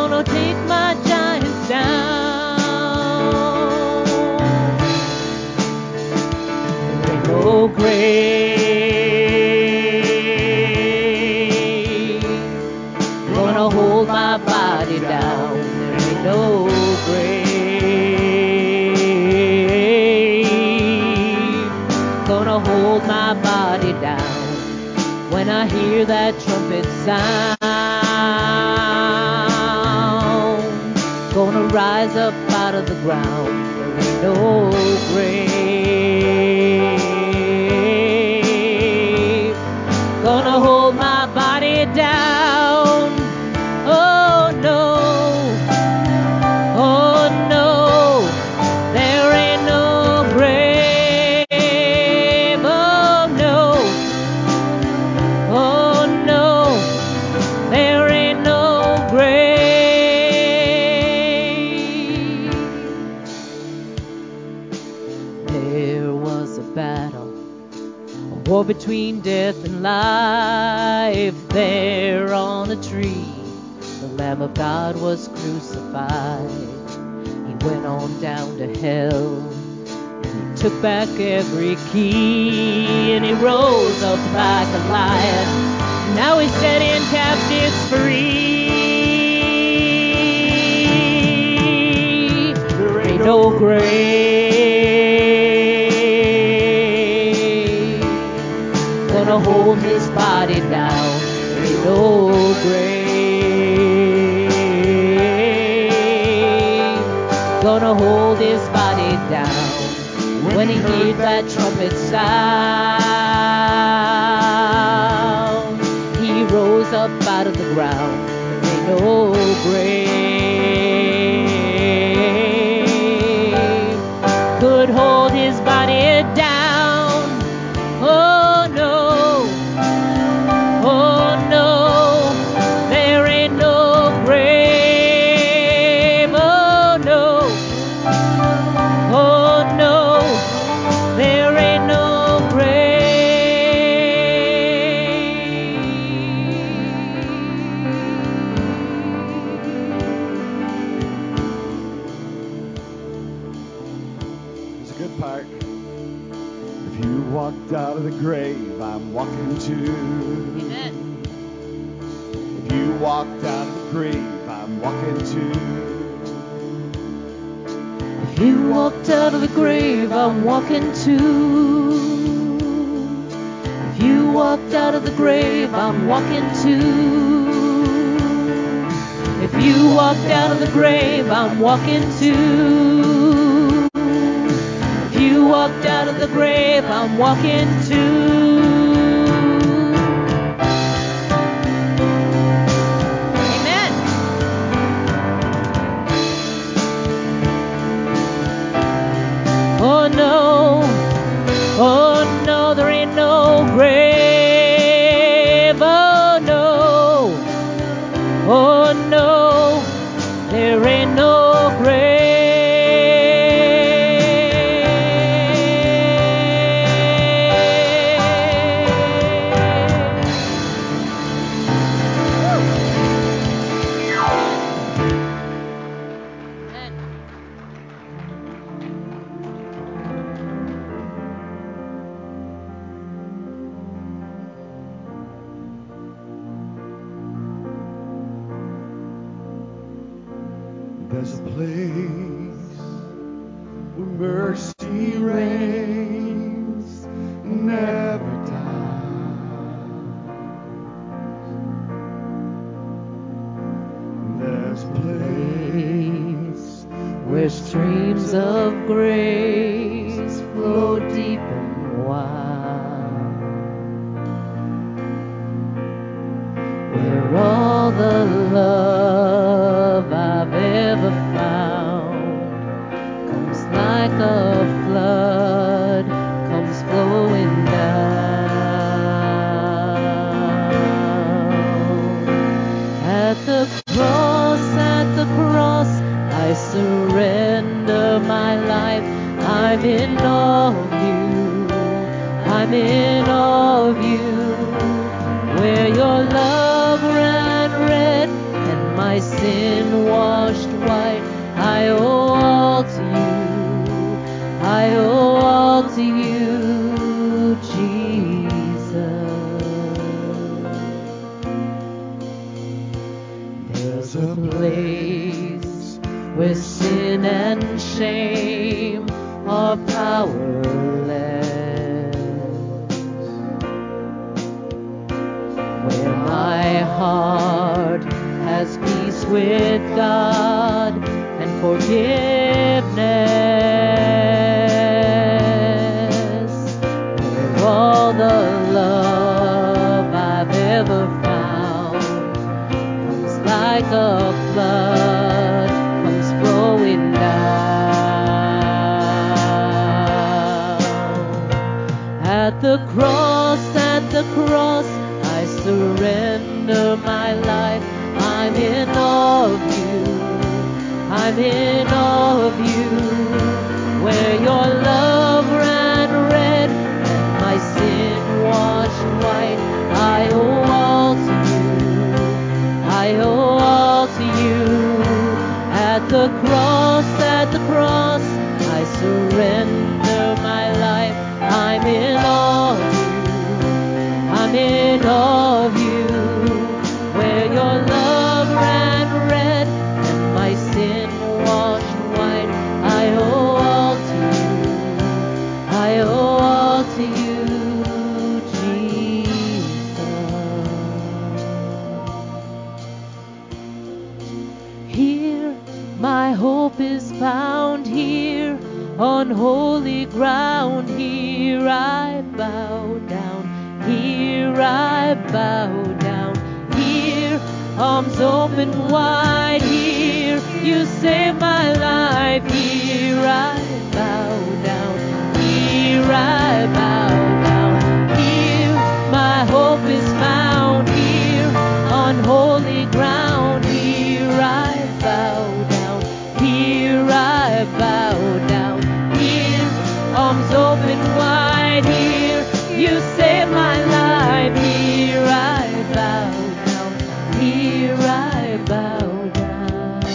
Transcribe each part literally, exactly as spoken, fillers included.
gonna take my giants down. There ain't no grave gonna hold my body down. There ain't no grave gonna hold my body down. When I hear that trumpet sound, gonna rise up out of the ground. There ain't no grave gonna hold my body down. Oh no, oh no, there ain't no grave. Oh no, oh no, there ain't no grave. There was a battle, a war between death and life. There on a tree, the Lamb of God was crucified. He went on down to hell, and he took back every key, and he rose up like a lion. Now he's setting captives free. There ain't no grave gonna hold his body down. There ain't no grave gonna hold his body down. When he heard that trumpet sound, he rose up out of the ground. There ain't no grave could hold his body down. Oh no, oh no, there ain't no grave. Oh no, oh no, there ain't no It's a good part. If you walked out of the grave, I'm walking too. Amen. If you walked out of the grave, I'm walking too. If you walked out of the grave, I'm walking too. If you walked out of the grave, I'm walking too. If you walked out of the grave, I'm walking too. If you walked out of the grave, I'm walking too. Amen. Oh no, oh no, there ain't no grave. Oh no, oh no, there ain't no grave. There's a place where mercy reigns, never dies. There's a place Where streams of grace flow deep and wide, where all the love I've ever found comes like a flood, comes flowing down. At the cross, at the cross, I surrender my life. I'm in awe of you, I'm in awe of you. Where your love ran red and my sin where sin and shame are powerless, where my heart has peace with God and forgiveness, where all the love I've ever found comes like a flood, comes flowing down. At the cross, at the cross, I surrender my life. I'm in awe of you. I'm in awe of you. Where your love ran red and my sin washed white. I owe all to you. I owe all to you. At the cross, at the cross, I surrender my life. I'm in awe of you. I'm in awe of you. Where your love ran red and my sin washed white. I owe all to you. I owe all to you, Jesus. Here my hope is found, here on holy ground. Here I bow down, here I bow down. Here, arms open wide. Here, you save my life. Here I bow down. Here I bow down. Here, my hope is found. Here, on holy ground. Here I bow down. Here I bow down. Here, arms open wide. Here, you save my life. Here I bow down. Here I bow down.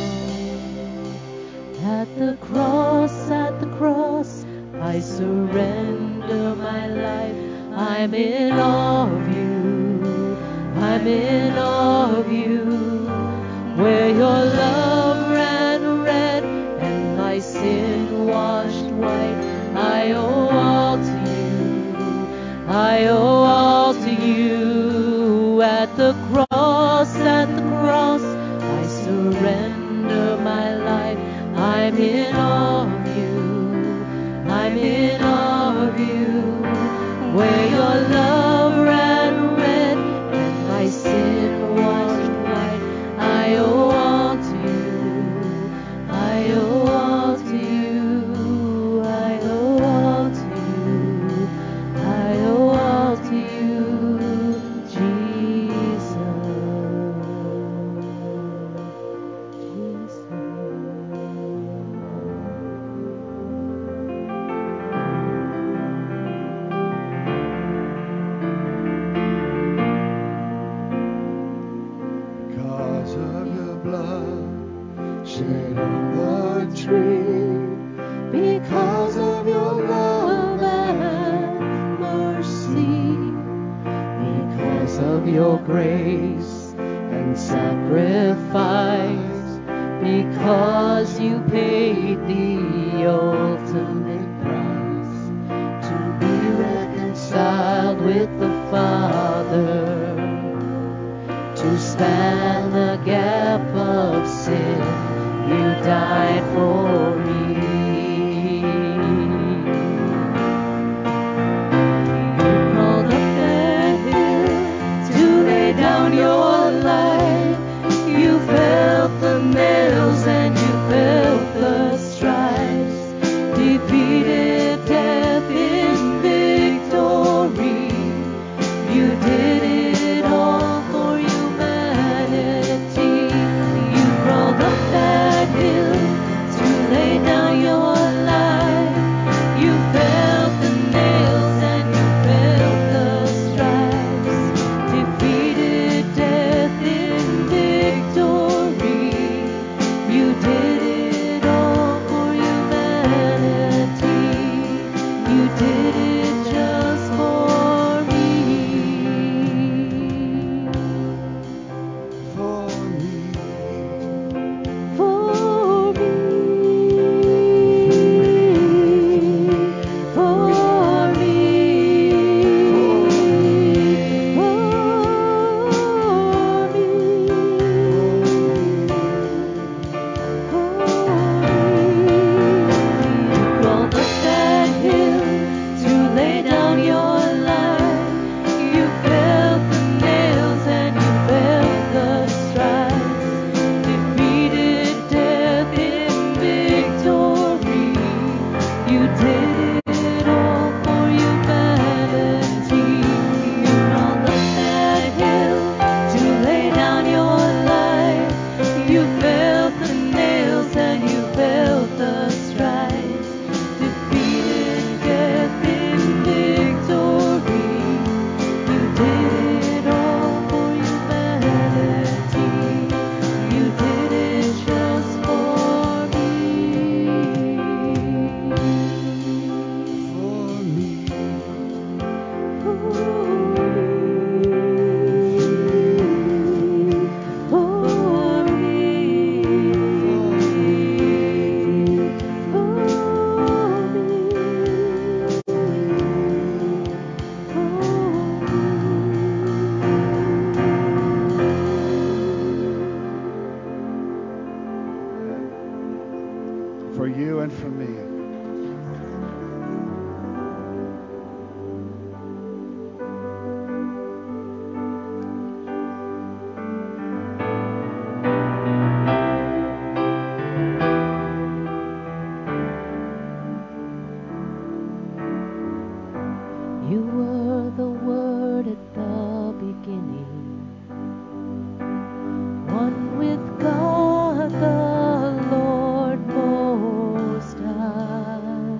At the cross, at the cross, I surrender my life. I'm in awe of you. I'm in awe of you. Where your love ran red and my sin washed white. I owe all to you. I owe all to you. At the cross, at the cross, I surrender my life. I'm in awe of you. I'm in awe of you. Where your love ran red and my sin washed white. I owe all to you. I owe all to you. I owe all to you. I owe all to you, Jesus. Jesus. Because of your blood shed on the tree, Because of your love and mercy, because of your grace and sacrifice, because you paid the ultimate price to be reconciled with the Father, to span the gap of sin. You died for me. You crawled up that hill to lay down your life. You felt the nails and you felt the stripes, defeated for you and for me. You were the Word at the beginning, one with God the Lord Most High.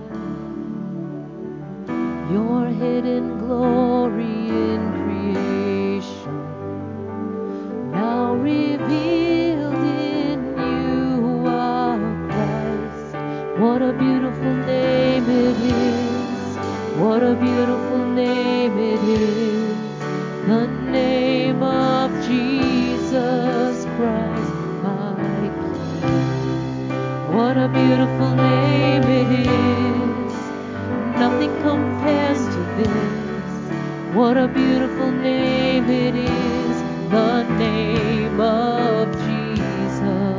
Your hidden glory in creation, now revealed in you are Christ. What a beautiful name it is. What a beautiful name it is, the name of Jesus Christ, my King. What a beautiful name it is, nothing compares to this. What a beautiful name it is, the name of Jesus.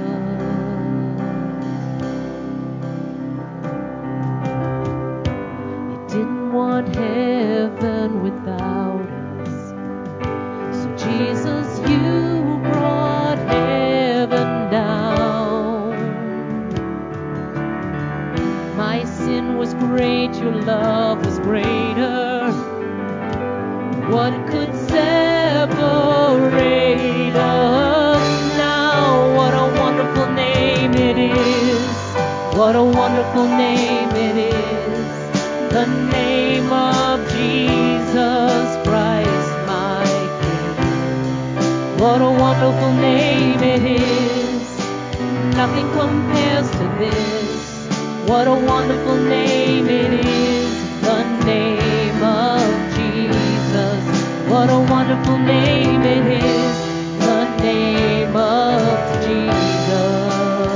Didn't want heaven without us, so Jesus, you brought heaven down. My sin was great, your love was greater. What could separate us now? What a wonderful name it is, what a wonderful name it is, the name of Jesus Christ, my King. What a wonderful name it is, nothing compares to this. What a wonderful name it is, the name of Jesus. What a wonderful name it is, the name of Jesus.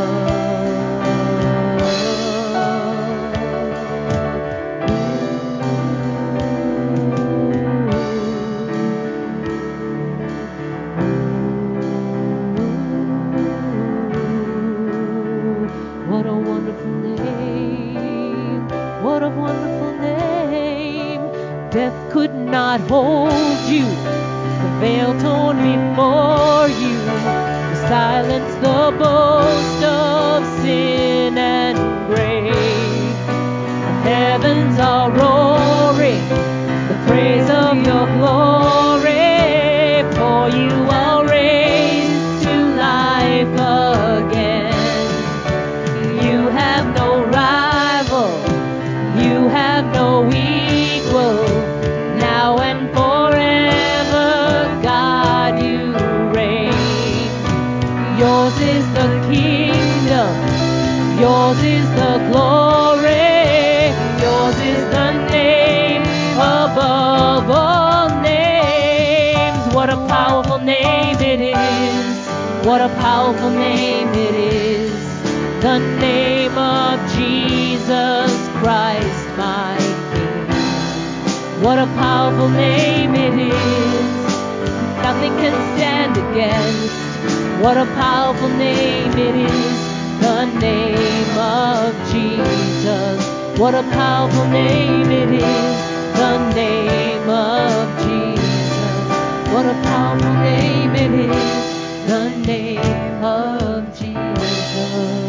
What a wonderful name, what a wonderful name. Death could not hold you, the veil torn before you. You silenced the boast of sin and grave. The heavens are roaring, the praise of your glory. For you are raised to life again. You have no rival, you have no equal, now and forever, God, you reign. Yours is the kingdom, yours is the glory, yours is the name above all names. What a powerful name it is, what a powerful name it is, the name of Jesus Christ, my King. What a powerful name it is, nothing can stand against. What a powerful name it is, the name of Jesus. What a powerful name it is, the name of Jesus. What a powerful name it is, the name of Jesus.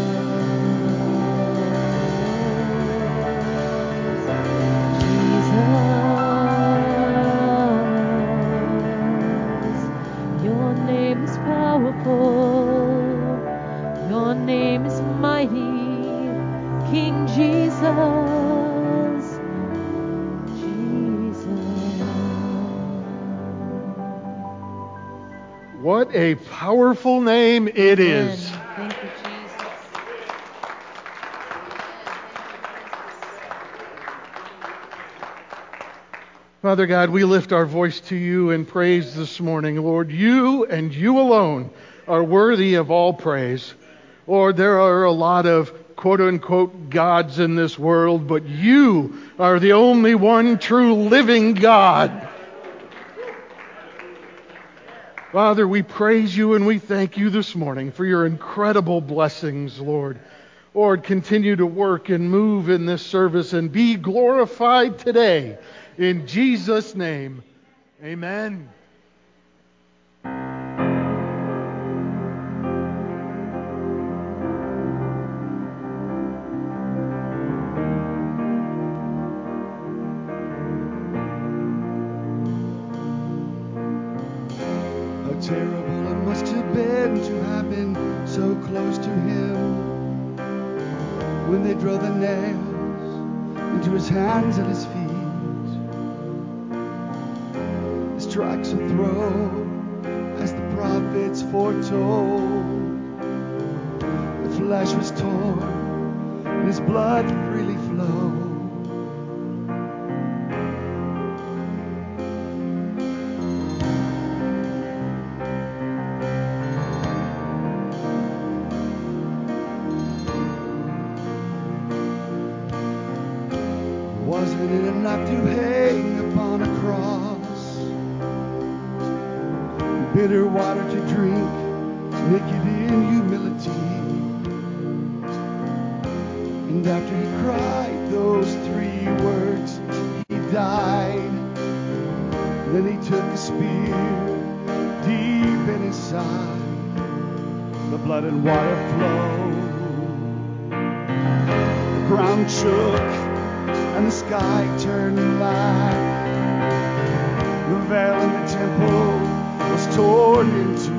Your name is powerful, your name is mighty, King Jesus, Jesus. What a powerful name it Amen. is. Thank you, Jesus. Father God, we lift our voice to you in praise this morning. Lord, you and you alone are worthy of all praise. Lord, there are a lot of quote-unquote gods in this world, but you are the only one true living God. Father, we praise you and we thank you this morning for your incredible blessings, Lord. Lord, continue to work and move in this service and be glorified today. In Jesus' name, amen. Terrible it must have been to have been so close to him when they drove the nails into his hands and his feet. The stripes would throw as the prophets foretold. The flesh was torn and his blood freely flowed. Wasn't it enough to hang upon a cross? Bitter water to drink, naked in humility. And after he cried those three words, he died. Then he took a spear deep in his side. The blood and water flowed. The ground shook and the sky turned black. The veil in the temple was torn in two.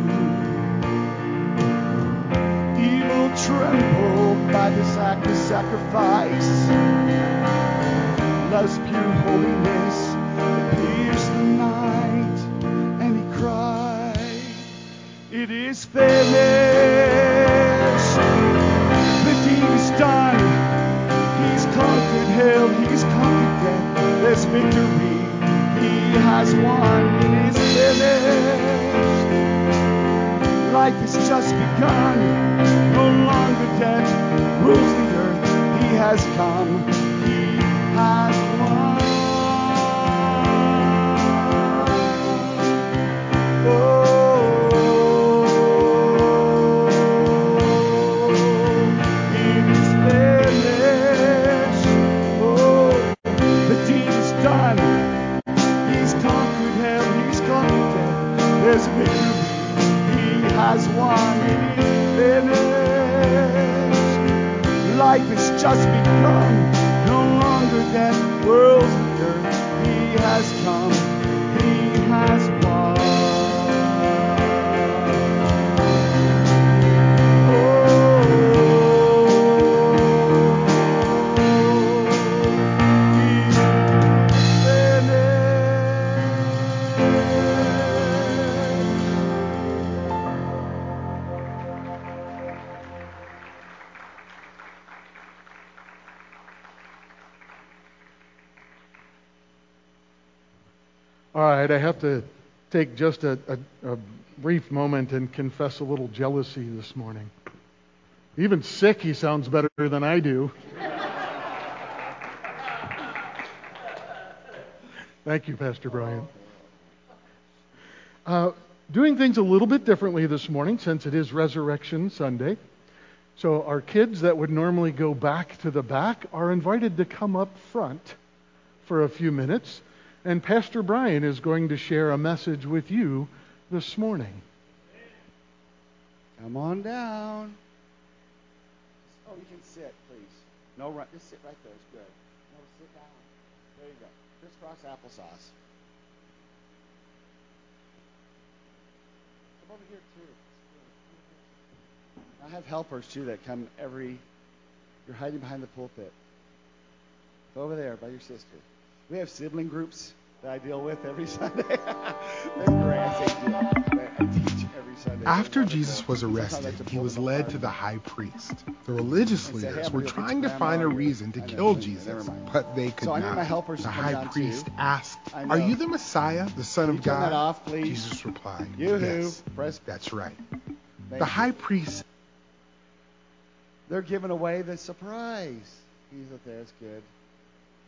Evil trembled by this act of sacrifice. Love's pure holiness that pierced the night. And he cried, "It is finished. The deed is done. He's conquered hell, he's conquered death. There's victory, he has won. It is finished. Life has just begun. No longer death rules the earth. He has come, he has won. Oh. There's victory, he has won. It is finished. Life has just begun. No longer death whirls the earth. He has come, he has won. Oh, he's All right, I have to take just a, a, a brief moment and confess a little jealousy this morning. Even sick, he sounds better than I do. Thank you, Pastor Brian. Uh, doing things a little bit differently this morning since it is Resurrection Sunday. So our kids that would normally go back to the back are invited to come up front for a few minutes. And Pastor Brian is going to share a message with you this morning. Come on down. Oh, you can sit, please. No run. Just sit right there. It's good. No, sit down. There you go. Crisscross applesauce. Come over here, too. I have helpers, too, that come every... You're hiding behind the pulpit. Go over there by your sister. We have sibling groups that I deal with every Sunday. They're great. I say deal. I teach every Sunday. After Jesus was arrested, he was led to the high priest. The religious leaders were trying to find a reason to kill Jesus, but they could not. The high priest asked, "Are you the Messiah, the Son of God?" Jesus replied, "Yes, that's right." The high priest... They're giving away the surprise. He's up there. That's good.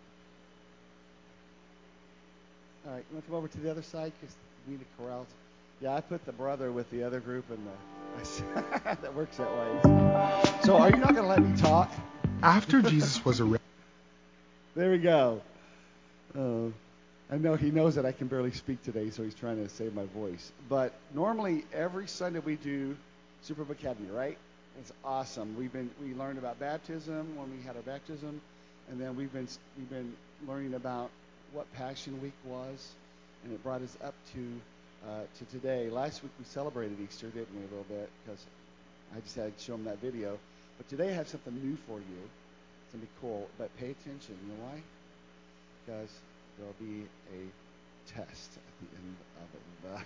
All right, you want to come over to the other side because we need to corral. Yeah, I put the brother with the other group in the. That works that way. So, are you not going to let me talk? After Jesus was arrested. There we go. Uh, I know he knows that I can barely speak today, so he's trying to save my voice. But normally, every Sunday we do Superb Academy, right? It's awesome. We've been we learned about baptism when we had our baptism, and then we've been we've been learning about what Passion Week was, and it brought us up to uh, to today. Last week we celebrated Easter, didn't we, a little bit? Because I just had to show them that video. But today I have something new for you. It's gonna be cool. But pay attention. You know why? Because there'll be a test at the end of it.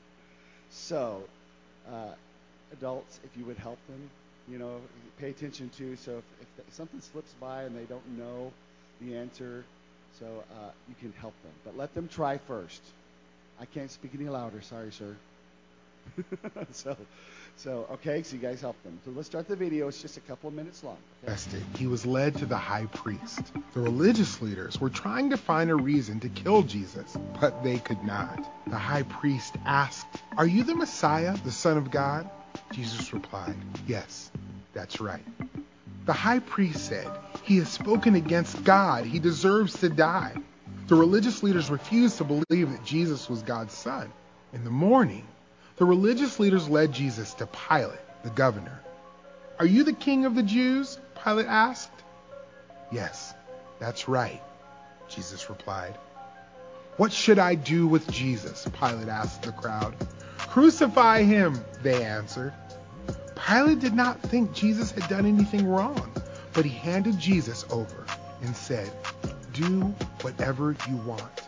So, uh, adults, if you would help them, you know, pay attention too. So if, if something slips by and they don't know the answer, so uh, you can help them. But let them try first. I can't speak any louder. Sorry, sir. so, so okay, so you guys help them. So let's start the video. It's just a couple of minutes long. Okay? He was led to the high priest. The religious leaders were trying to find a reason to kill Jesus, but they could not. The high priest asked, "Are you the Messiah, the Son of God?" Jesus replied, "Yes, that's right." The high priest said, "He has spoken against God. He deserves to die." The religious leaders refused to believe that Jesus was God's son. In the morning, the religious leaders led Jesus to Pilate, the governor. "Are you the king of the Jews?" Pilate asked. "Yes, that's right," Jesus replied. "What should I do with Jesus?" Pilate asked the crowd. "Crucify him," they answered. Pilate did not think Jesus had done anything wrong, but he handed Jesus over and said, "Do whatever you want."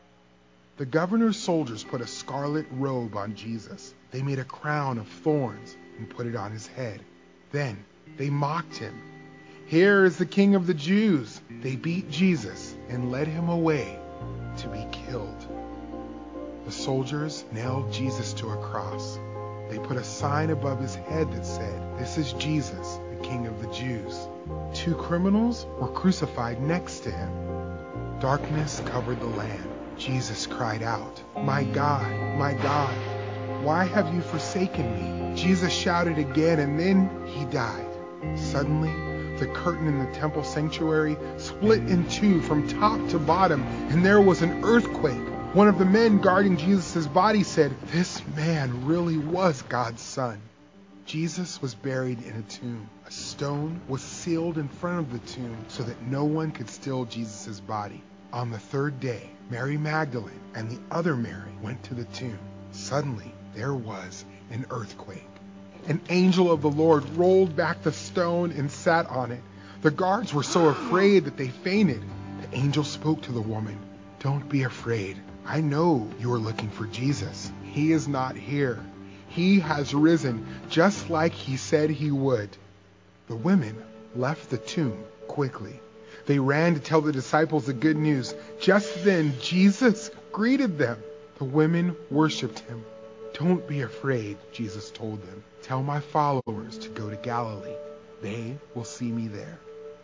The governor's soldiers put a scarlet robe on Jesus. They made a crown of thorns and put it on his head. Then they mocked him. "Here is the King of the Jews." They beat Jesus and led him away to be killed. The soldiers nailed Jesus to a cross. They put a sign above his head that said, "This is Jesus, the King of the Jews." Two criminals were crucified next to him. Darkness covered the land. Jesus cried out, "My God, my God, why have you forsaken me?" Jesus shouted again, and then he died. Suddenly, the curtain in the temple sanctuary split in two from top to bottom, and there was an earthquake. One of the men guarding Jesus' body said, "This man really was God's son." Jesus was buried in a tomb. A stone was sealed in front of the tomb so that no one could steal Jesus' body. On the third day, Mary Magdalene and the other Mary went to the tomb. Suddenly, there was an earthquake. An angel of the Lord rolled back the stone and sat on it. The guards were so afraid that they fainted. The angel spoke to the woman, "Don't be afraid. I know you are looking for Jesus. He is not here. He has risen, just like he said he would." The women left the tomb quickly. They ran to tell the disciples the good news. Just then, Jesus greeted them. The women worshiped him. "Don't be afraid," Jesus told them. "Tell my followers to go to Galilee. They will see me there."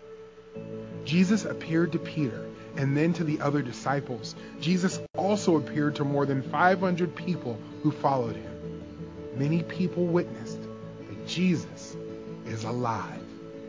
Jesus appeared to Peter and then to the other disciples. Jesus also appeared to more than five hundred people who followed him. Many people witnessed that Jesus is alive.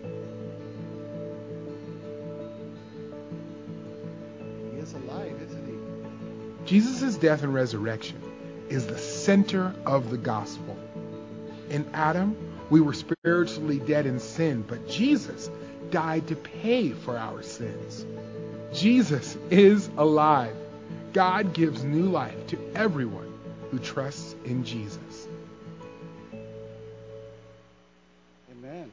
He is alive, isn't he? Jesus' death and resurrection is the center of the gospel. In Adam, we were spiritually dead in sin, but Jesus died to pay for our sins. Jesus is alive. God gives new life to everyone who trusts in Jesus. Amen.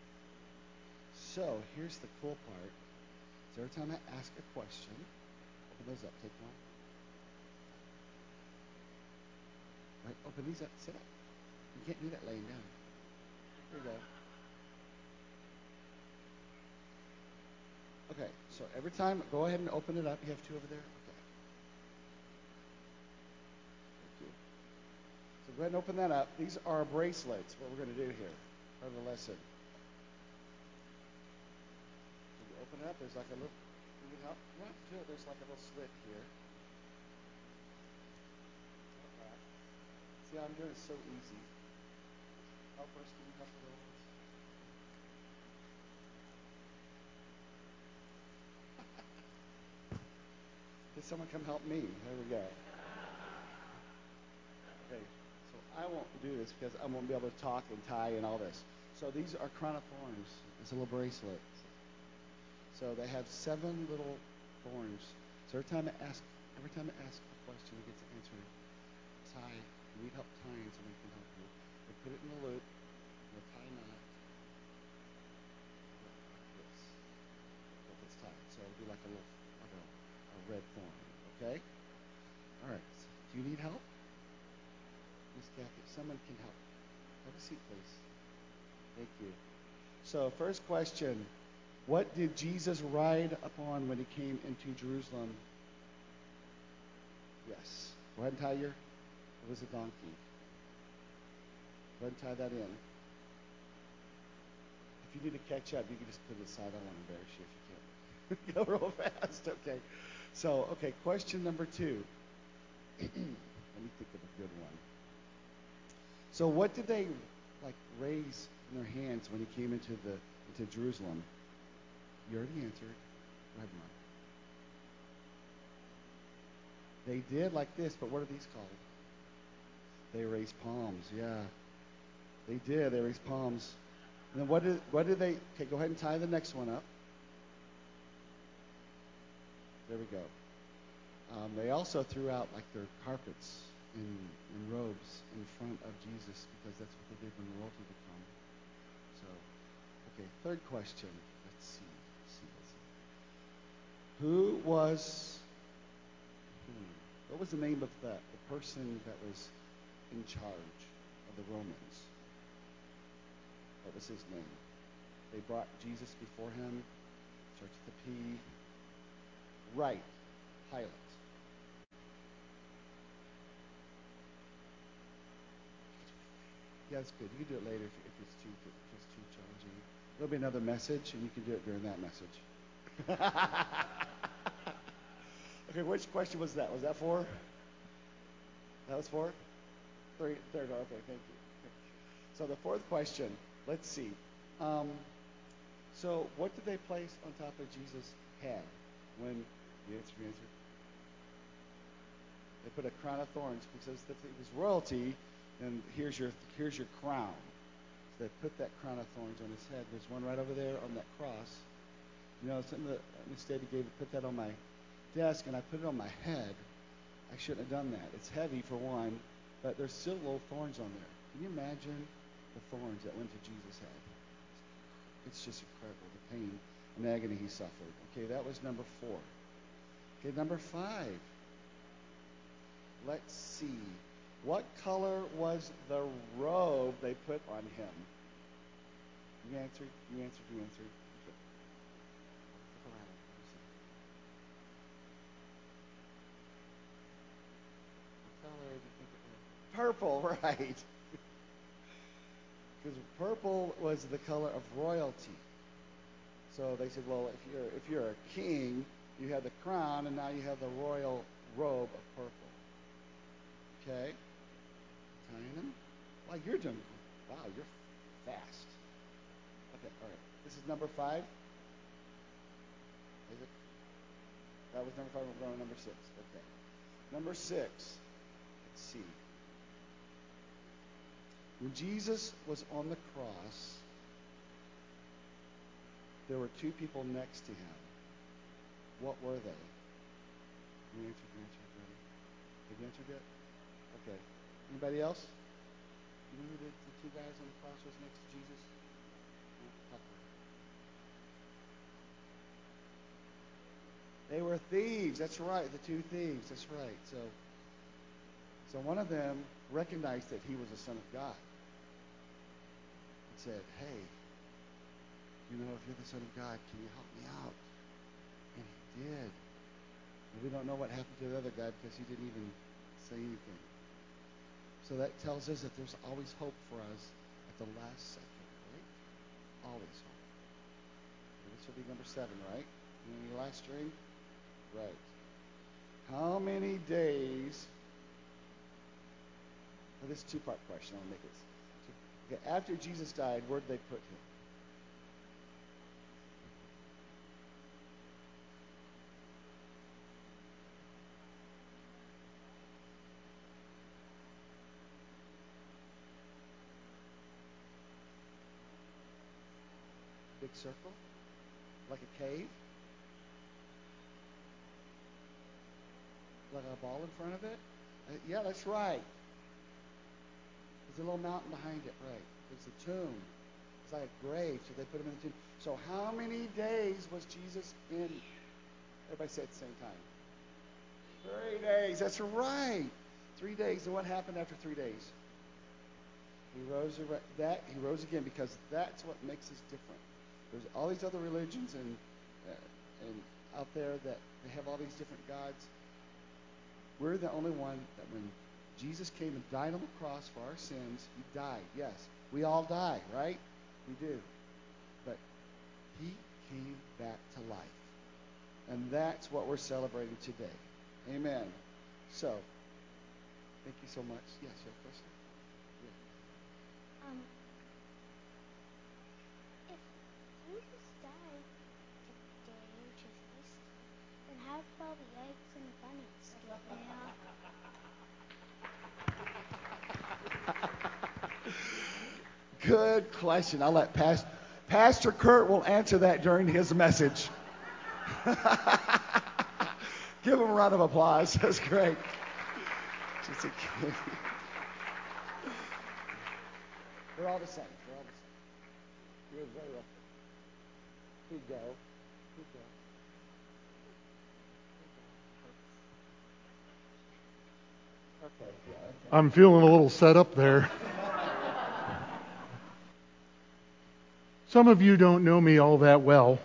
So here's the cool part. So every time I ask a question, open those up. Take one. Right, open these up. Sit up. You can't do that laying down. Here you go. Okay, so every time, go ahead and open it up. You have two over there? Okay. Thank you. So go ahead and open that up. These are bracelets, what we're going to do here, part of the lesson. So you open it up, there's like a little, you can help, you don't have to do it, there's like a little slit here. See how I'm doing it so easy. Helpers, can you help a little? Did someone come help me? There we go. Okay, so I won't do this because I won't be able to talk and tie and all this. So these are crown of thorns. It's a little bracelet. So they have seven little thorns. So every time I ask, every time I ask a question, it gets answered. Tie. You need help tying, somebody can help you. They put it in a loop. They tie a knot. Like this. If it's tied. So it'll be like a little, like a, a red thorn. Okay. All right. So do you need help? Miss Kathy, someone can help. Have a seat, please. Thank you. So, first question. What did Jesus ride upon when he came into Jerusalem? Yes. Go ahead and tie your... It was a donkey. Go ahead and tie that in. If you need to catch up, you can just put it aside. I don't want to embarrass you if you can't. Go real fast. Okay. So, okay, question number two. Let me think of a good one. So what did they like raise in their hands when he came into the into Jerusalem? You already answered. Go ahead, Mark. They did like this, but what are these called? They raised palms. Yeah, they did. They raised palms. And then what did what did they? Okay, go ahead and tie the next one up. There we go. Um, they also threw out like their carpets and, and robes in front of Jesus because that's what they did when royalty would come. So, okay, third question. Let's see. Let's see. Let's see. Who was? Hmm, what was the name of the the person that was in charge of the Romans? What was his name? They brought Jesus before him. Starts with the P. Right. Pilate. Yeah, that's good. You can do it later if, if it's too if it's too challenging. There'll be another message, and you can do it during that message. Okay, which question was that? Was that four? That was four? Three, third. Okay, thank you. So the fourth question. Let's see. Um, so what did they place on top of Jesus' head when the answer you answered? They put a crown of thorns because if it was royalty, then here's your here's your crown. So they put that crown of thorns on his head. There's one right over there on that cross. You know, something that Miss Debbie gave me, put that on my desk, and I put it on my head. I shouldn't have done that. It's heavy for one, but there's still little thorns on there. Can you imagine the thorns that went to Jesus' head? It's just incredible, the pain and agony he suffered. Okay, that was number four. Okay, number five. Let's see. What color was the robe they put on him? You answered, you answered, you answered. What color do you think it was? Purple, right. Because purple was the color of royalty. So they said, well, if you're if you're a king, you have the crown, and now you have the royal robe of purple. Okay. Tying them. Wow, you're doing. Wow, you're fast. Okay, all right. This is number five. Is it? That was number five. We're going to number six. Okay. Number six. Let's see. When Jesus was on the cross, there were two people next to him. What were they? You answered, you answered, Johnny. Have you answered yet? Okay. Anybody else? You know who the, the two guys on the cross was next to Jesus? They were thieves. That's right. The two thieves. That's right. So, so one of them recognized that he was the Son of God and said, "Hey, you know, if you're the Son of God, can you help me out?" And he did. And we don't know what happened to the other guy because he didn't even say anything. So that tells us that there's always hope for us at the last second, right? Always hope. Okay, this will be number seven, right? And the last string? Right. How many days Well, this is a two-part question. I'll make it. Okay, after Jesus died, where did they put him? Big circle? Like a cave? Like a ball in front of it? Uh, yeah, that's right. There's a little mountain behind it, right. There's a tomb. It's like a grave, so they put him in the tomb. So how many days was Jesus in? Everybody say it at the same time. Three days. That's right. Three days. And what happened after three days? He rose that he rose again, because that's what makes us different. There's all these other religions and uh, and out there that they have all these different gods. We're the only one that when Jesus came and died on the cross for our sins, he died. Yes, we all die, right? We do. But he came back to life. And that's what we're celebrating today. Amen. So, thank you so much. Yes, you have a question? Yeah. Um, if Jesus died today, which is Easter, then how did all the eggs and bunnies get there? Good question. I'll let Pastor, Pastor Kurt will answer that during his message. Give him a round of applause. That's great. Just a kid. They're all the same. They're all the same. You're very welcome. Here you go. Here you go. Okay. Yeah, okay. I'm feeling a little set up there. Some of you don't know me all that well.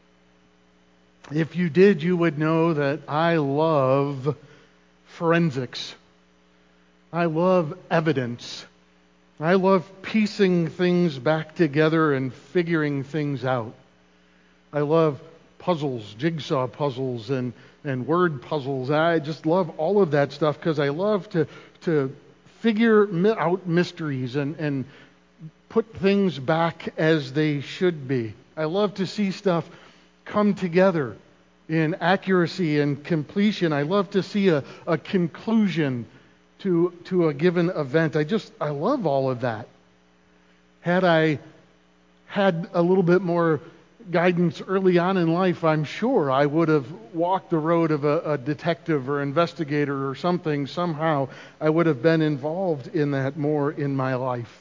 If you did, you would know that I love forensics. I love evidence. I love piecing things back together and figuring things out. I love puzzles, jigsaw puzzles, and, and word puzzles. I just love all of that stuff because I love to, to figure out mysteries and, and put things back as they should be. I love to see stuff come together in accuracy and completion. I love to see a, a conclusion to, to a given event. I just, I love all of that. Had I had a little bit more guidance early on in life, I'm sure I would have walked the road of a, a detective or investigator or something. Somehow I would have been involved in that more in my life.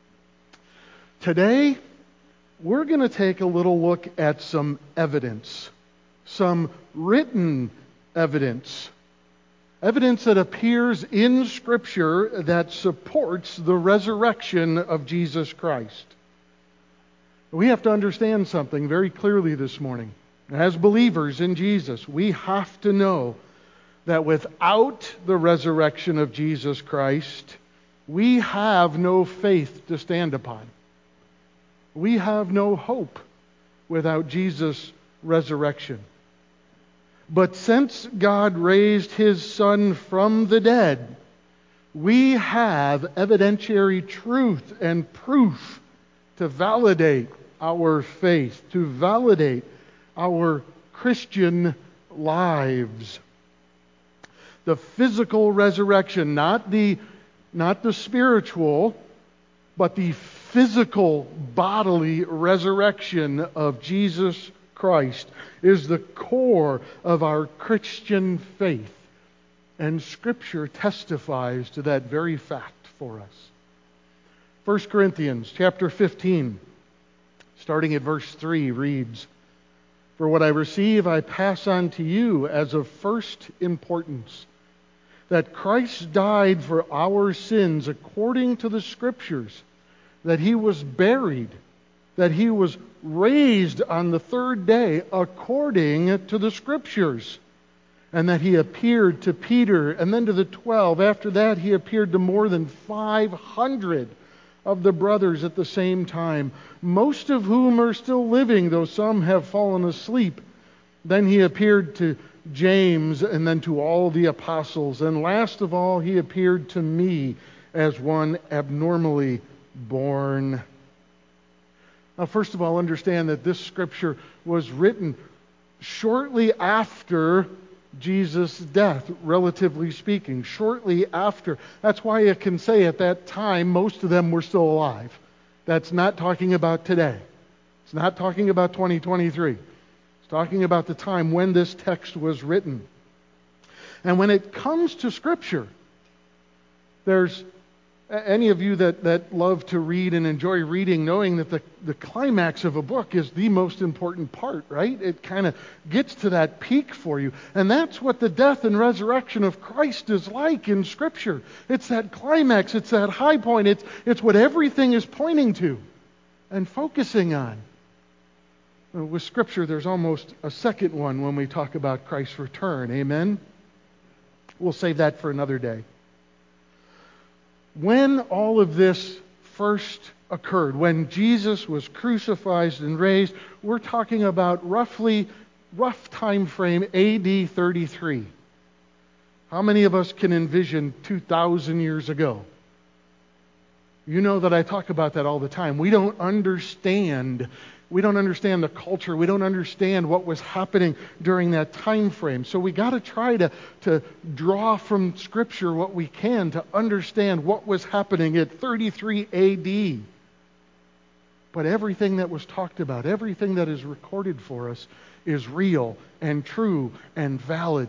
Today, we're going to take a little look at some evidence, some written evidence, evidence that appears in Scripture that supports the resurrection of Jesus Christ. We have to understand something very clearly this morning. As believers in Jesus, we have to know that without the resurrection of Jesus Christ, we have no faith to stand upon. We have no hope without Jesus' resurrection. But since God raised His Son from the dead, we have evidentiary truth and proof to validate our faith, to validate our Christian lives. The physical resurrection, not the, not the spiritual, but the physical bodily resurrection of Jesus Christ is the core of our Christian faith. And Scripture testifies to that very fact for us. First Corinthians chapter fifteen, starting at verse three, reads, "For what I receive I pass on to you as of first importance, that Christ died for our sins according to the Scriptures, that He was buried, that He was raised on the third day according to the Scriptures, and that He appeared to Peter and then to the twelve. After that, He appeared to more than five hundred of the brothers at the same time, most of whom are still living, though some have fallen asleep. Then He appeared to James and then to all the apostles. And last of all, He appeared to me, as one abnormally born. Now, first of all, understand that this scripture was written shortly after Jesus' death, relatively speaking, shortly after. That's why it can say at that time most of them were still alive. That's not talking about today. It's not talking about twenty twenty-three. It's talking about the time when this text was written. And when it comes to Scripture, there's any of you that, that love to read and enjoy reading, knowing that the, the climax of a book is the most important part, right? It kind of gets to that peak for you. And that's what the death and resurrection of Christ is like in Scripture. It's that climax. It's that high point. It's, it's what everything is pointing to and focusing on. With Scripture, there's almost a second one when we talk about Christ's return. Amen? We'll save that for another day. When all of this first occurred, when Jesus was crucified and raised, we're talking about roughly, rough time frame, A D thirty-three. How many of us can envision two thousand years ago? You know that I talk about that all the time. We don't understand We don't understand the culture. We don't understand what was happening during that time frame. So we got to try to, to draw from Scripture what we can to understand what was happening at thirty-three A D. But everything that was talked about, everything that is recorded for us, is real and true and valid.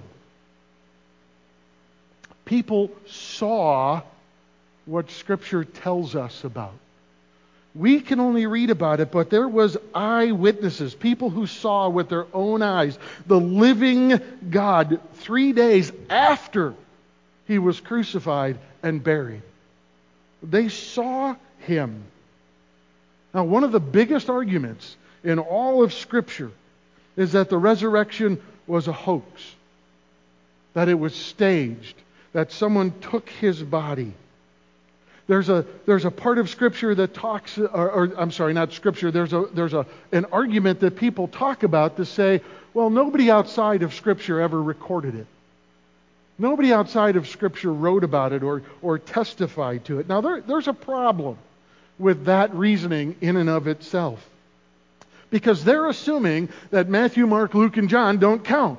People saw what Scripture tells us about. We can only read about it, but there was eyewitnesses, people who saw with their own eyes the living God three days after he was crucified and buried. They saw him. Now, one of the biggest arguments in all of Scripture is that the resurrection was a hoax, that it was staged, that someone took his body. There's a there's a part of Scripture that talks, or, or I'm sorry, not Scripture. There's a there's a an argument that people talk about to say, well, nobody outside of Scripture ever recorded it. Nobody outside of Scripture wrote about it or or testified to it. Now there there's a problem with that reasoning in and of itself, because they're assuming that Matthew, Mark, Luke, and John don't count.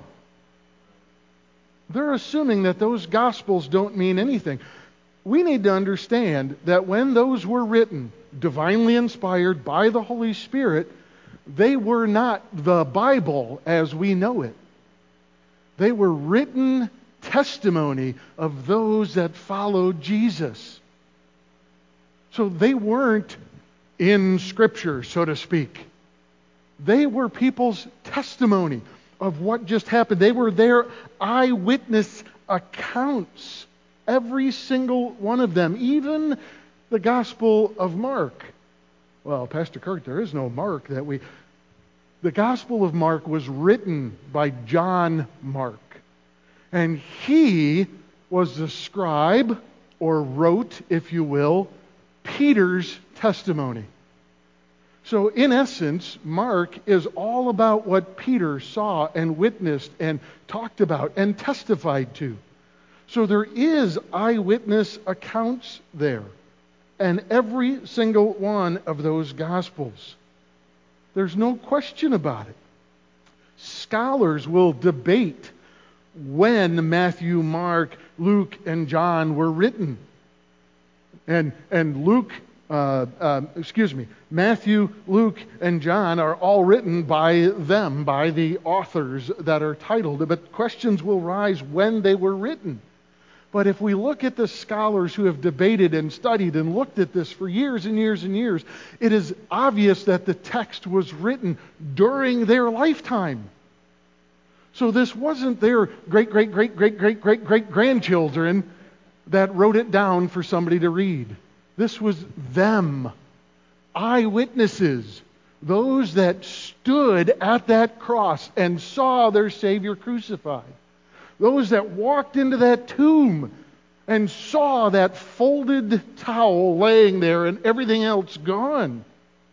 They're assuming that those Gospels don't mean anything. We need to understand that when those were written, divinely inspired by the Holy Spirit, they were not the Bible as we know it. They were written testimony of those that followed Jesus. So they weren't in Scripture, so to speak. They were people's testimony of what just happened. They were their eyewitness accounts. Every single one of them, even the Gospel of Mark. Well, Pastor Kurt, there is no Mark that we... The Gospel of Mark was written by John Mark. And he was the scribe, or wrote, if you will, Peter's testimony. So in essence, Mark is all about what Peter saw and witnessed and talked about and testified to. So there is eyewitness accounts there. And every single one of those Gospels. There's no question about it. Scholars will debate when Matthew, Mark, Luke, and John were written. And, and Luke, uh, uh, excuse me, Matthew, Luke, and John are all written by them, by the authors that are titled. But questions will rise when they were written. But if we look at the scholars who have debated and studied and looked at this for years and years and years, it is obvious that the text was written during their lifetime. So this wasn't their great, great, great, great, great, great, great grandchildren that wrote it down for somebody to read. This was them, eyewitnesses, those that stood at that cross and saw their Savior crucified. Those that walked into that tomb and saw that folded towel laying there and everything else gone.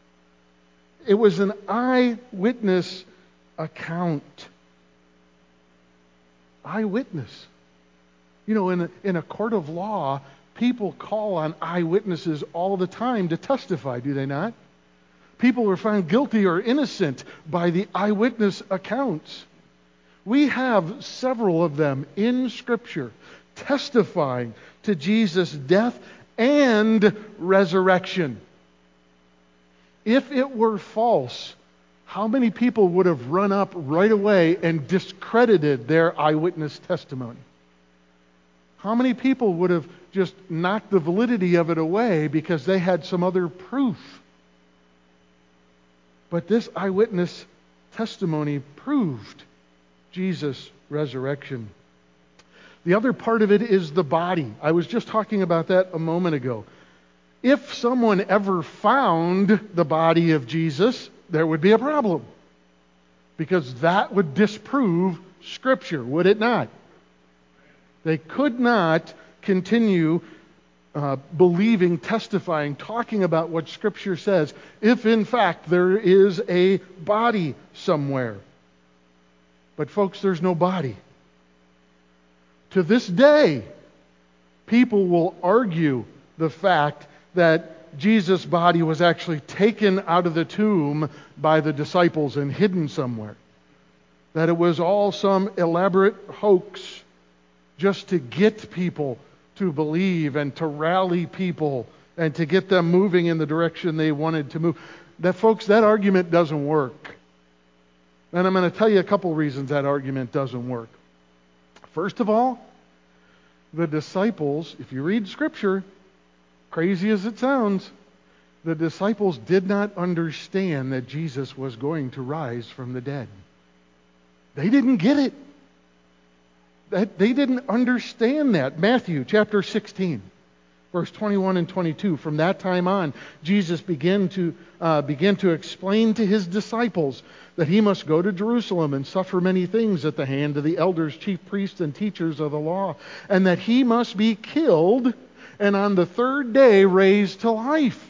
It was an eyewitness account. Eyewitness. You know, in a, in a court of law, People call on eyewitnesses all the time to testify, do they not? People are found guilty or innocent by the eyewitness accounts. We have several of them in Scripture testifying to Jesus' death and resurrection. If it were false, how many people would have run up right away and discredited their eyewitness testimony? How many people would have just knocked the validity of it away because they had some other proof? But this eyewitness testimony proved Jesus' resurrection. The other part of it is the body. I was just talking about that a moment ago. If someone ever found the body of Jesus, there would be a problem, because that would disprove Scripture, would it not? They could not continue uh, believing, testifying, talking about what Scripture says if in fact there is a body somewhere. But folks, there's no body. To this day, people will argue the fact that Jesus' body was actually taken out of the tomb by the disciples and hidden somewhere. That it was all some elaborate hoax just to get people to believe and to rally people and to get them moving in the direction they wanted to move. That, folks, that argument doesn't work. And I'm going to tell you a couple reasons that argument doesn't work. First of all, the disciples, if you read Scripture, crazy as it sounds, the disciples did not understand that Jesus was going to rise from the dead. They didn't get it. That they didn't understand that. Matthew chapter sixteen, verse twenty-one and twenty-two. From that time on, Jesus began to uh, began to explain to his disciples that he must go to Jerusalem and suffer many things at the hand of the elders, chief priests, and teachers of the law, and that he must be killed and on the third day raised to life.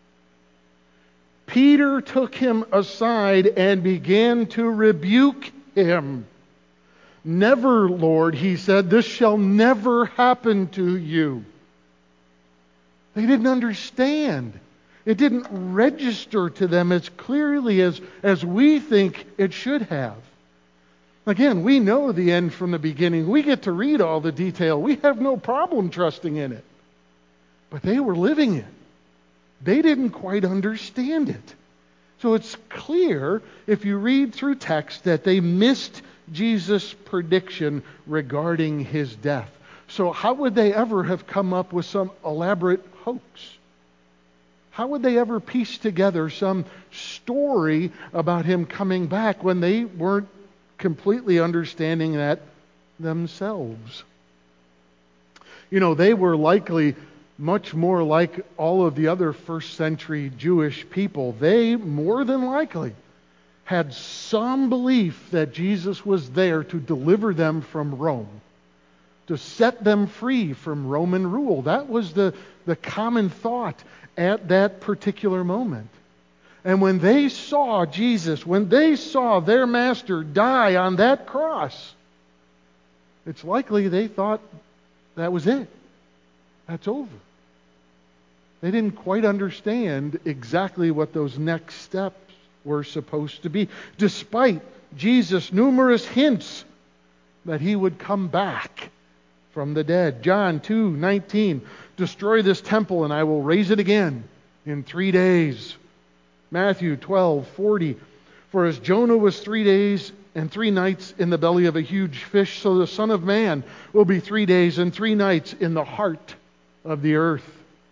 Peter took him aside and began to rebuke him. Never, Lord, he said, this shall never happen to you. They didn't understand. It didn't register to them as clearly as, as we think it should have. Again, we know the end from the beginning. We get to read all the detail. We have no problem trusting in it. But they were living it. They didn't quite understand it. So it's clear, if you read through text, that they missed Jesus' prediction regarding his death. So how would they ever have come up with some elaborate hoax? How would they ever piece together some story about him coming back when they weren't completely understanding that themselves? You know, they were likely much more like all of the other first century Jewish people. They, more than likely, had some belief that Jesus was there to deliver them from Rome, to set them free from Roman rule. That was the, the common thought at that particular moment. And when they saw Jesus, when they saw their master die on that cross, it's likely they thought that was it. That's over. They didn't quite understand exactly what those next steps were supposed to be, despite Jesus' numerous hints that he would come back from the dead. John two nineteen, destroy this temple and I will raise it again in three days. Matthew twelve forty, for as Jonah was three days and three nights in the belly of a huge fish, so the Son of Man will be three days and three nights in the heart of the earth.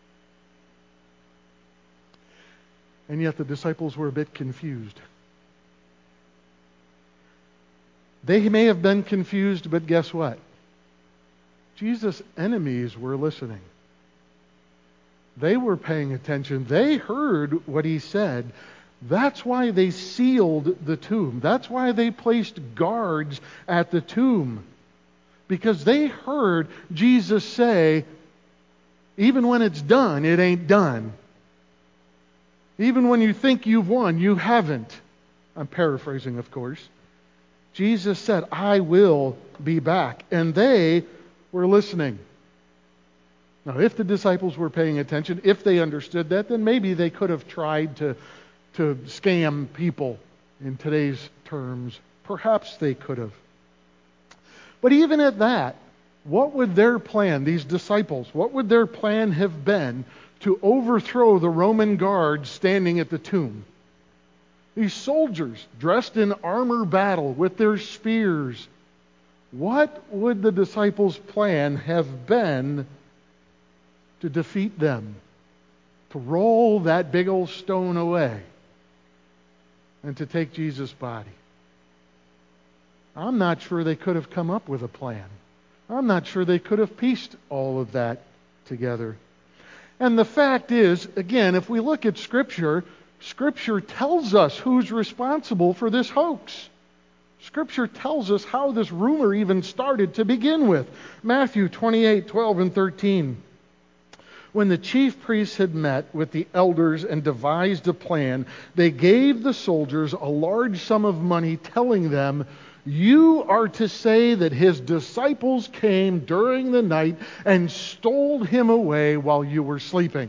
And yet the disciples were a bit confused. They may have been confused, but guess what? Jesus' enemies were listening. They were paying attention. They heard what he said. That's why they sealed the tomb. That's why they placed guards at the tomb. Because they heard Jesus say, even when it's done, it ain't done. Even when you think you've won, you haven't. I'm paraphrasing, of course. Jesus said, I will be back. And they were listening. Now, if the disciples were paying attention, if they understood that, then maybe they could have tried to, to scam people in today's terms. Perhaps they could have. But even at that, what would their plan, these disciples, what would their plan have been to overthrow the Roman guards standing at the tomb? These soldiers dressed in armor battle with their spears. What would the disciples' plan have been to defeat them? To roll that big old stone away and to take Jesus' body? I'm not sure they could have come up with a plan. I'm not sure they could have pieced all of that together. And the fact is, again, if we look at Scripture, Scripture tells us who's responsible for this hoax. Scripture tells us how this rumor even started to begin with. Matthew twenty-eight, twelve and thirteen. When the chief priests had met with the elders and devised a plan, they gave the soldiers a large sum of money, telling them, "You are to say that his disciples came during the night and stole him away while you were sleeping."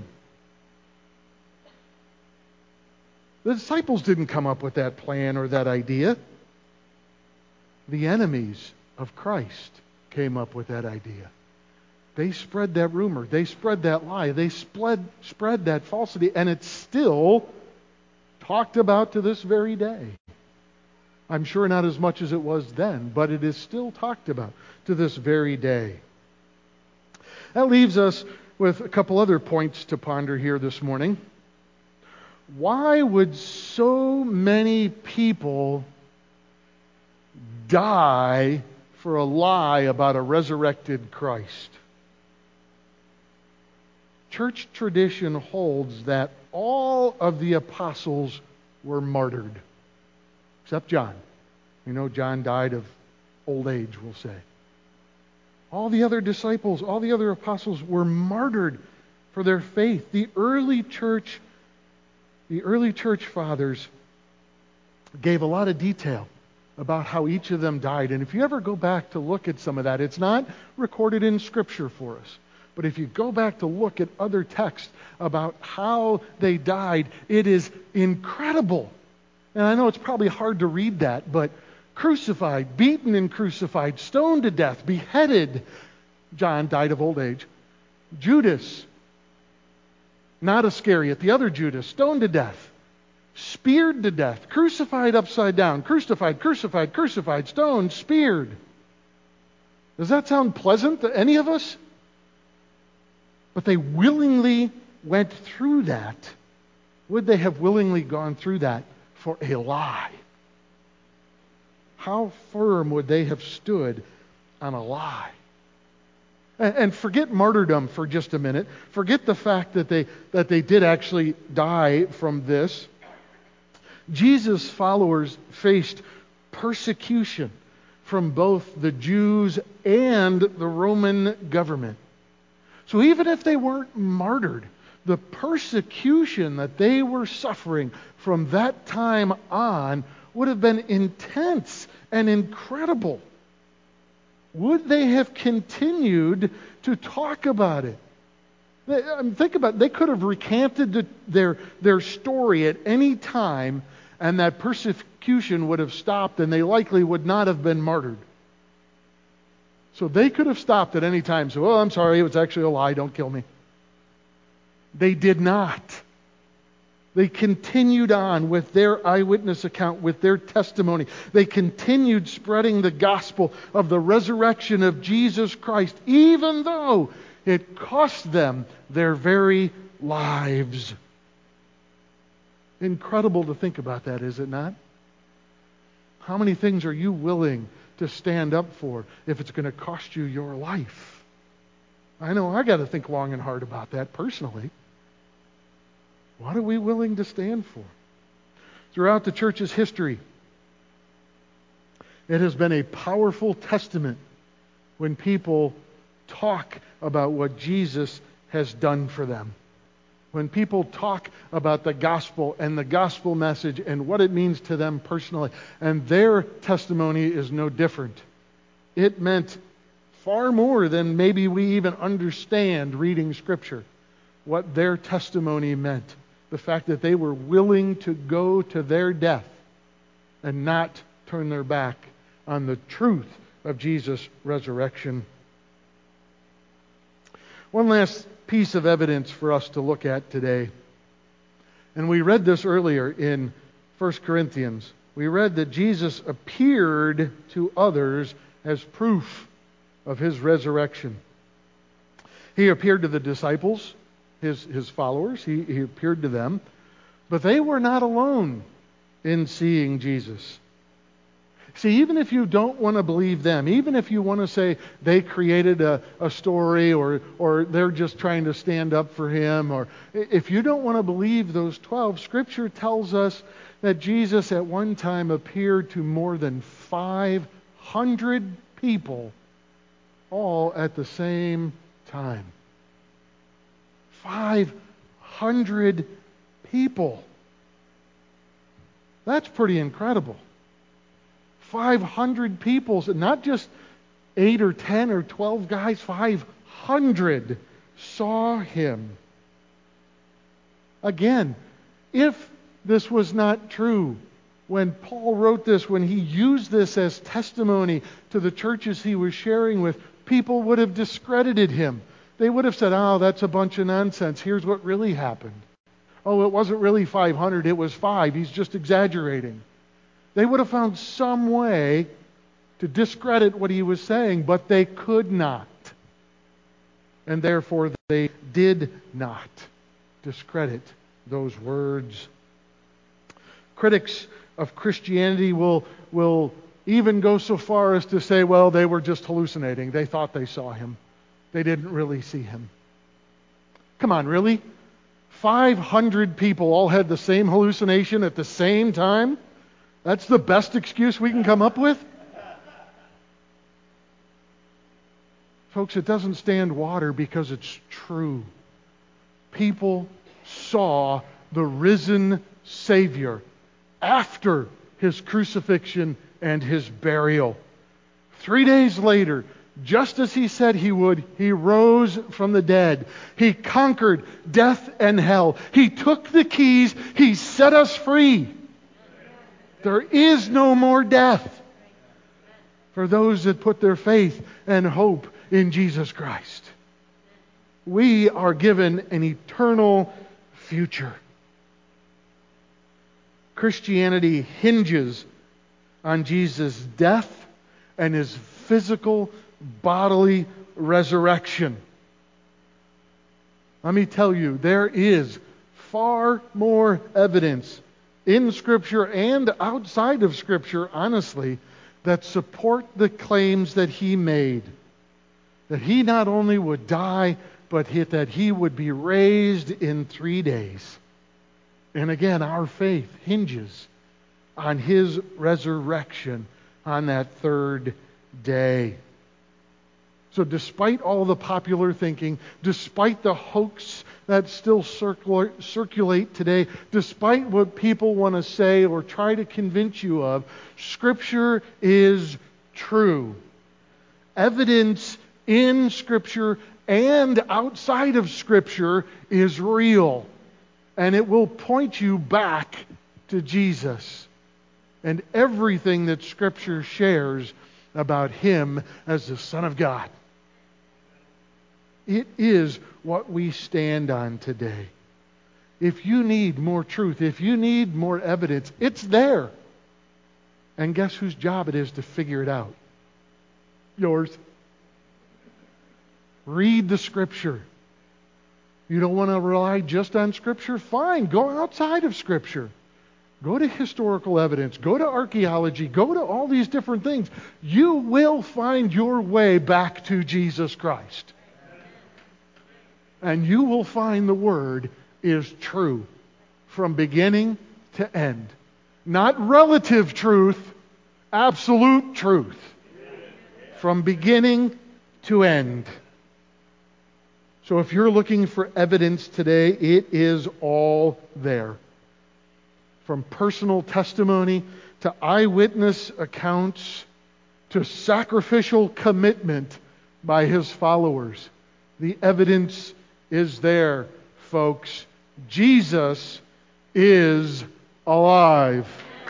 The disciples didn't come up with that plan or that idea. The enemies of Christ came up with that idea. They spread that rumor. They spread that lie. They spread, spread that falsity. And it's still talked about to this very day. I'm sure not as much as it was then, but it is still talked about to this very day. That leaves us with a couple other points to ponder here this morning. Why would so many people die for a lie about a resurrected Christ? Church tradition holds that all of the apostles were martyred, except John. We know John died of old age, we'll say. All the other disciples, all the other apostles were martyred for their faith. The early church, the early church fathers gave a lot of detail about how each of them died. And if you ever go back to look at some of that, it's not recorded in Scripture for us. But if you go back to look at other texts about how they died, it is incredible. And I know it's probably hard to read that, but crucified, beaten and crucified, stoned to death, beheaded. John died of old age. Judas, not Iscariot, the other Judas, stoned to death. Speared to death, crucified upside down, crucified, crucified, crucified, stoned, speared. Does that sound pleasant to any of us? But they willingly went through that. Would they have willingly gone through that for a lie? How firm would they have stood on a lie? And forget martyrdom for just a minute. Forget the fact that they that they did actually die from this. Jesus' followers faced persecution from both the Jews and the Roman government. So even if they weren't martyred, the persecution that they were suffering from that time on would have been intense and incredible. Would they have continued to talk about it? I mean, think about it. They could have recanted the, their, their story at any time, and that persecution would have stopped, and they likely would not have been martyred. So they could have stopped at any time. So, oh, I'm sorry, it was actually a lie, don't kill me. They did not. They continued on with their eyewitness account, with their testimony. They continued spreading the gospel of the resurrection of Jesus Christ, even though it cost them their very lives. Incredible to think about that, is it not? How many things are you willing to stand up for if it's going to cost you your life? I know I got to think long and hard about that personally. What are we willing to stand for? Throughout the church's history, it has been a powerful testament when people talk about what Jesus has done for them. When people talk about the gospel and the gospel message and what it means to them personally, and their testimony is no different. It meant far more than maybe we even understand reading Scripture, what their testimony meant. The fact that they were willing to go to their death and not turn their back on the truth of Jesus' resurrection. One last piece of evidence for us to look at today. And we read this earlier in First Corinthians. We read that Jesus appeared to others as proof of His resurrection. He appeared to the disciples, His, his followers. He, he appeared to them. But they were not alone in seeing Jesus. See, even if you don't want to believe them, even if you want to say they created a, a story or, or they're just trying to stand up for Him, or if you don't want to believe those twelve, Scripture tells us that Jesus at one time appeared to more than five hundred people all at the same time. five hundred people. That's pretty incredible. five hundred people, not just eight or ten or twelve guys, five hundred saw Him. Again, if this was not true, when Paul wrote this, when he used this as testimony to the churches he was sharing with, people would have discredited him. They would have said, oh, that's a bunch of nonsense. Here's what really happened. Oh, it wasn't really five hundred, it was five. He's just exaggerating. They would have found some way to discredit what he was saying, but they could not. And therefore, they did not discredit those words. Critics of Christianity will, will even go so far as to say, well, they were just hallucinating. They thought they saw Him. They didn't really see Him. Come on, really? five hundred people all had the same hallucination at the same time? That's the best excuse we can come up with? Folks, it doesn't stand water because it's true. People saw the risen Savior after His crucifixion and His burial. Three days later, just as He said He would, He rose from the dead. He conquered death and hell. He took the keys. He set us free. There is no more death for those that put their faith and hope in Jesus Christ. We are given an eternal future. Christianity hinges on Jesus' death and His physical, bodily resurrection. Let me tell you, there is far more evidence in Scripture and outside of Scripture, honestly, that support the claims that He made. That He not only would die, but that He would be raised in three days. And again, our faith hinges on His resurrection on that third day. So despite all the popular thinking, despite the hoax that still circul- circulate today, despite what people want to say or try to convince you of, Scripture is true. Evidence in Scripture and outside of Scripture is real. And it will point you back to Jesus and everything that Scripture shares about Him as the Son of God. It is what we stand on today. If you need more truth, if you need more evidence, it's there. And guess whose job it is to figure it out? Yours. Read the Scripture. You don't want to rely just on Scripture? Fine, go outside of Scripture. Go to historical evidence. Go to archaeology. Go to all these different things. You will find your way back to Jesus Christ. And you will find the Word is true from beginning to end. Not relative truth, absolute truth. From beginning to end. So if you're looking for evidence today, it is all there. From personal testimony to eyewitness accounts to sacrificial commitment by his followers. The evidence is there, folks. Jesus is alive.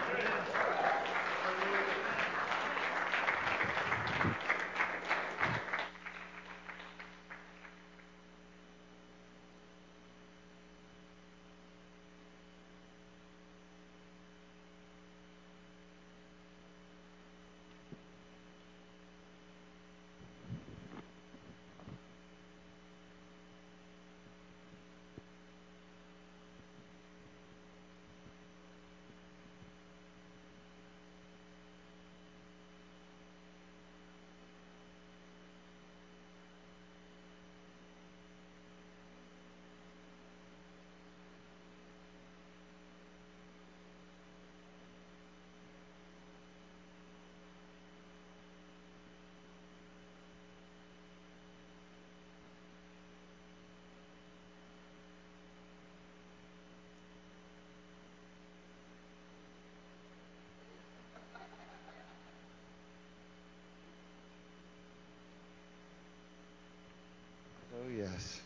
Oh, yes.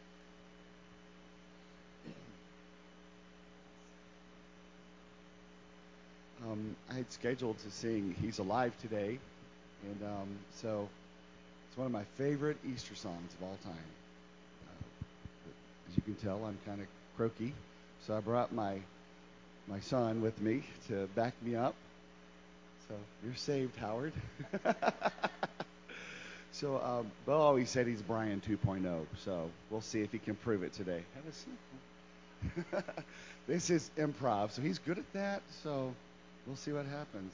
Um, I had scheduled to sing He's Alive today, and um, so it's one of my favorite Easter songs of all time. Uh, as you can tell, I'm kind of croaky, so I brought my my son with me to back me up. So you're saved, Howard. So um, Bo always said he's Brian two point oh, so we'll see if he can prove it today. Have a seat. This is improv, so he's good at that, so we'll see what happens.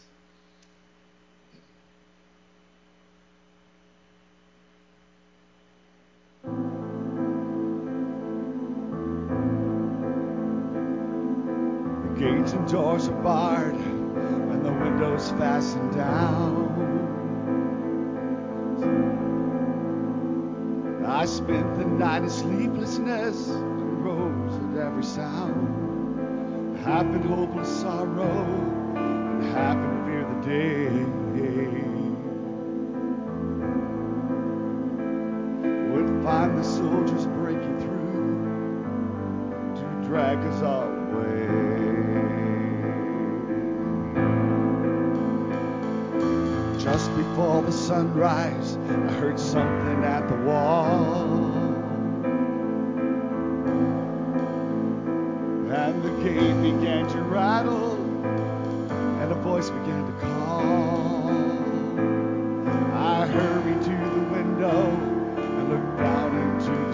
The gates and doors are barred, and the windows fastened down. I spent the night in sleeplessness and rose at every sound. Half in hopeless sorrow and half in fear the day would find the soldiers breaking through to drag us all away. Just before the sunrise, I heard something at the wall, and the gate began to rattle, and a voice began to call. I hurried to the window and looked down into the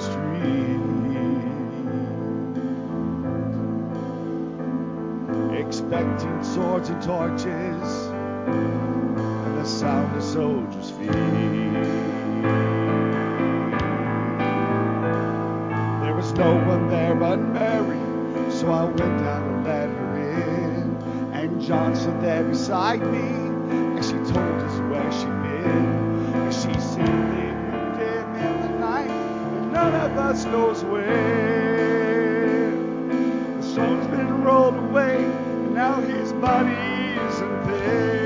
street, expecting swords and torches, the sound of soldiers' feet. There was no one there but Mary, so I went down and let her in. And John stood there beside me, and she told us where she'd been. And she said they moved him in the night, and none of us knows where. The stone's been rolled away, and now his body isn't there.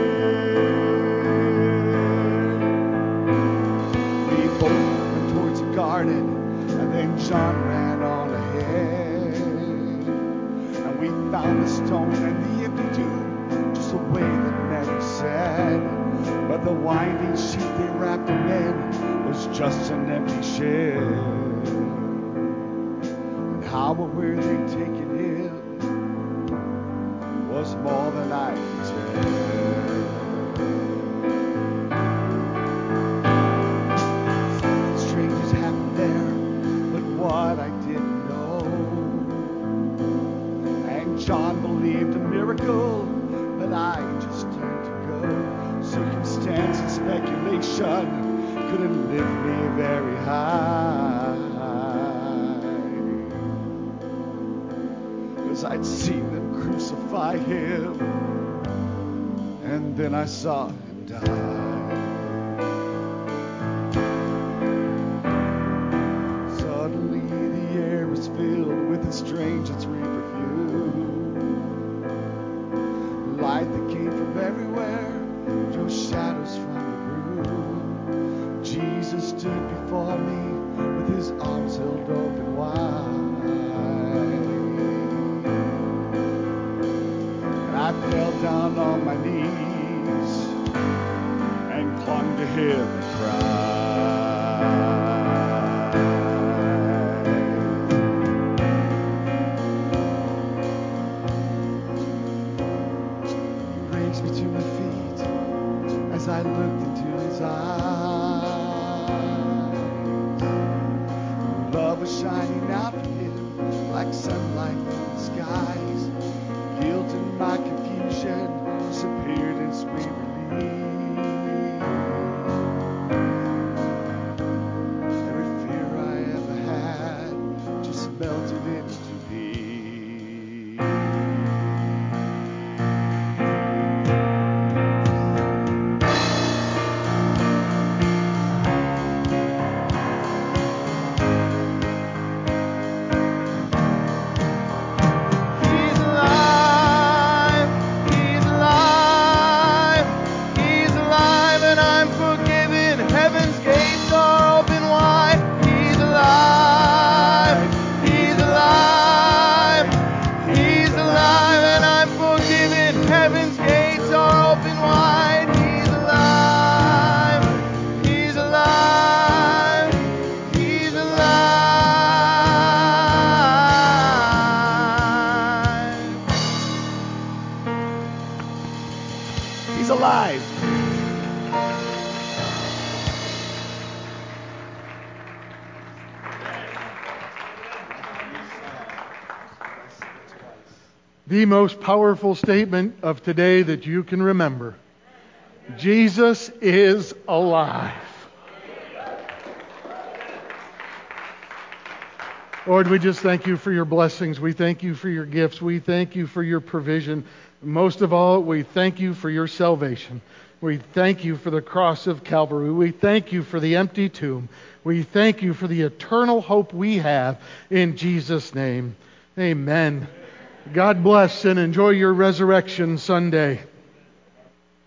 Garden, and then John ran on ahead, and we found the stone and the empty tomb, just the way that Mary said. But the winding sheet they wrapped him in was just an empty shed. And how or where they'd taken him was more than I could tell. What I didn't know, and John believed a miracle, but I just turned to go. Circumstance and speculation couldn't lift me very high, 'cause I'd seen them crucify him, and then I saw him die. Filled with a strange and sweet perfume, light that came from everywhere, drove shadows from the room. Jesus knelt down on my knees and clung to him and cried. He raised me to my feet as I looked into his eyes. Love was shining out from him like sunlight in the skies. Guilt and my confusion disappeared in sweet relief. Every fear I ever had just melted into peace. He's alive, he's alive, he's alive, and I'm forgiven. Heaven's gates are open wide. He's alive, he's alive, he's alive, and I'm forgiven. Heaven's gates are open wide. He's alive, he's alive, he's alive. He's alive. The most powerful statement of today that you can remember. Jesus is alive. Lord, we just thank you for your blessings. We thank you for your gifts. We thank you for your provision. Most of all, we thank you for your salvation. We thank you for the cross of Calvary. We thank you for the empty tomb. We thank you for the eternal hope we have in Jesus' name. Amen. God bless and enjoy your Resurrection Sunday.